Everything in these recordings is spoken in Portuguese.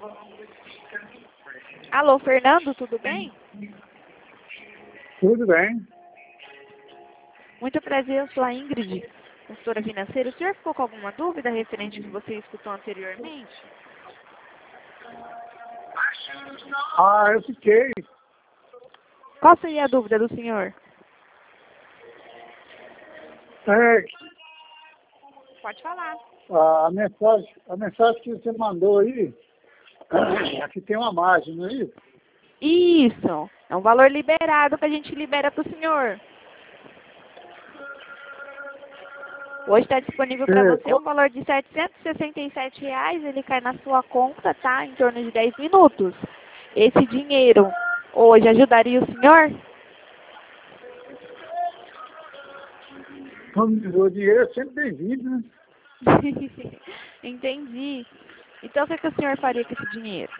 Alô, Fernando, tudo bem? Tudo bem. Muito prazer, eu sou a Ingrid, consultora financeira. O senhor ficou com alguma dúvida referente ao que você escutou anteriormente? Eu fiquei. Qual seria a dúvida do senhor? É, Pode falar. a mensagem que você mandou aí, aqui tem uma margem, não é isso? Isso, é um valor liberado que a gente libera para o senhor. Hoje está disponível para você um valor de R$ 767, ele cai na sua conta, tá? Em torno de 10 minutos. Esse dinheiro hoje ajudaria o senhor? O dinheiro é sempre bem-vindo, né? Entendi. Então, o que o senhor faria com esse dinheiro?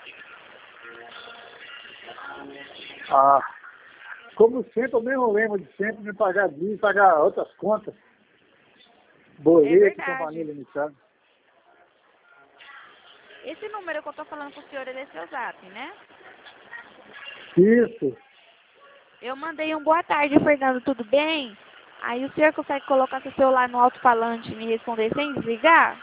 Como sempre, eu mesmo lembro de sempre me pagar dívidas, pagar outras contas. Boleto, companhia limitada. Esse número que eu estou falando com o senhor, ele é seu zap, né? Isso. Eu mandei um boa tarde, Fernando, tudo bem? Aí o senhor consegue colocar seu celular no alto-falante e me responder sem desligar?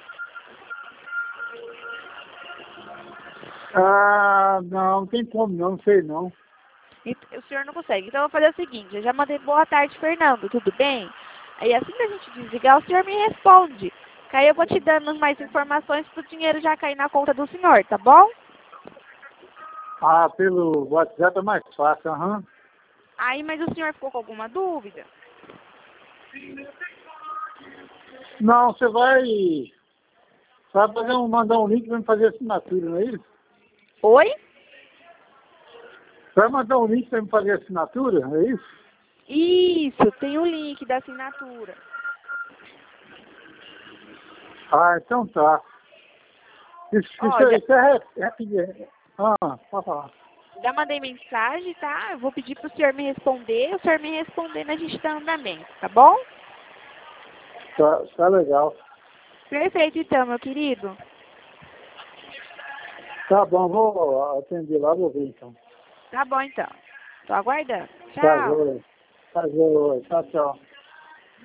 Não tem como não sei não. O senhor não consegue. Então eu vou fazer o seguinte, eu já mandei boa tarde, Fernando, tudo bem? Aí assim que a gente desligar, o senhor me responde. Que aí eu vou te dando mais informações para o dinheiro já cair na conta do senhor, tá bom? Pelo WhatsApp é mais fácil, aham. Aí, mas o senhor ficou com alguma dúvida? Não, você vai mandar um link para me fazer assinatura, não é isso? Oi? Vai mandar um link para me fazer assinatura, é isso? Isso, tem o link da assinatura. Então tá. Isso é rapidinho. Pode falar. Já mandei mensagem, tá? Eu vou pedir pro senhor me responder. O senhor me respondendo, a gente dá andamento, tá bom? Tá legal. Perfeito, então, meu querido. Tá bom, vou atender lá, vou ver então. Tá bom, então. Tô aguardando. Tá Tchau. joia. Tá joia. Tchau, tchau.